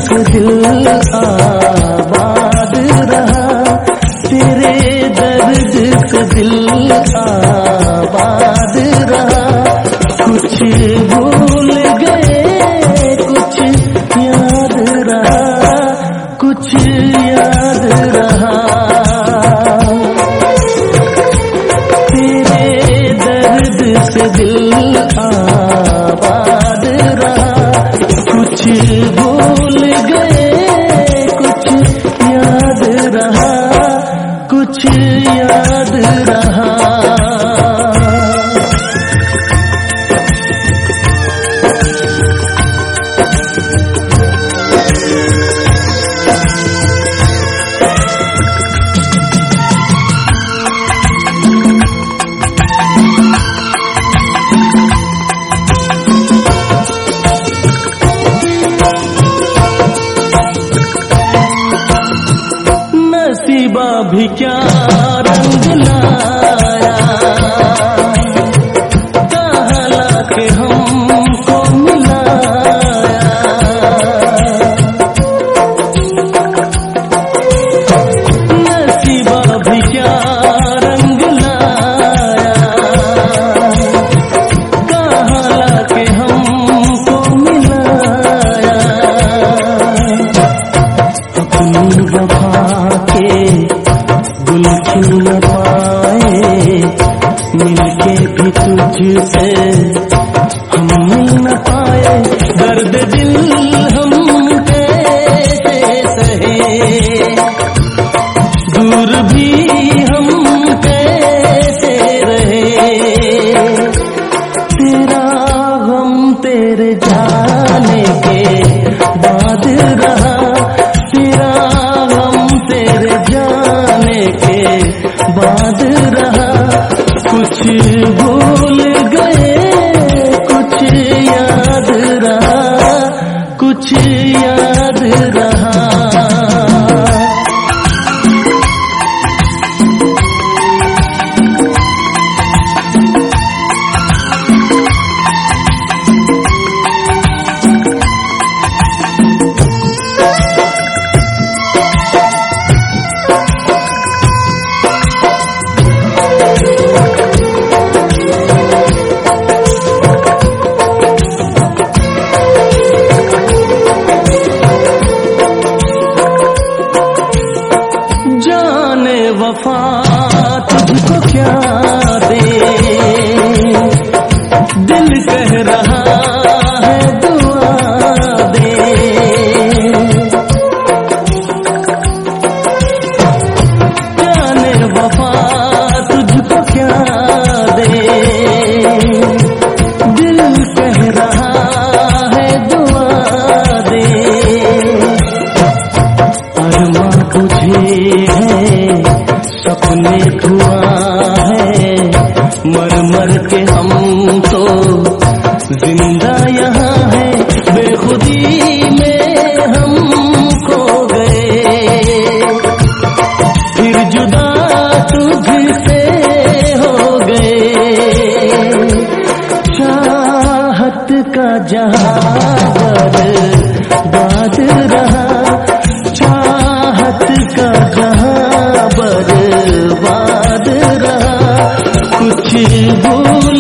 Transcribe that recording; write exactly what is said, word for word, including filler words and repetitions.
से दिल आबाद रहा, तेरे दर्द से दिल आबाद रहा। कुछ भूल गए कुछ याद रहा, कुछ याद रहा। तेरे दर्द से दिल आबाद रहा, कुछ भूल गए कुछ याद रहा, कुछ याद रहा। नसीबा भी क्या रंग लाया, कहाँ लाके हमको मिलाया। नसीबा भी क्या रंग लाया, कहाँ लाके हमको मिलाया। अपनी वफा गुल खिल न पाए, मिलके भी तुझसे हम मिल न पाए। दर्द दिल हम कैसे सहे, दूर भी हम कैसे रहे। तेरा गम तेरे जाने के बाद रहा, तेरा गम तेरे जाने के बाद रहा। कुछ भूल गए कुछ याद रहा, कुछ याद रहा। वफा तुझको क्या दे, दिल कह रहा है दुआ दे। जाने वफा तुझको क्या दे, दिल कह रहा है दुआ दे। अरमा तुझे है सपने धुआं है, मर मर के हम तो जिंदा यहाँ है। बेखुदी में हम खो गए, फिर जुदा तुझसे हो गए। चाहत का जहां बर्बाद रहा, चाहत का जहां बर्बाद रहा। कुछ भूल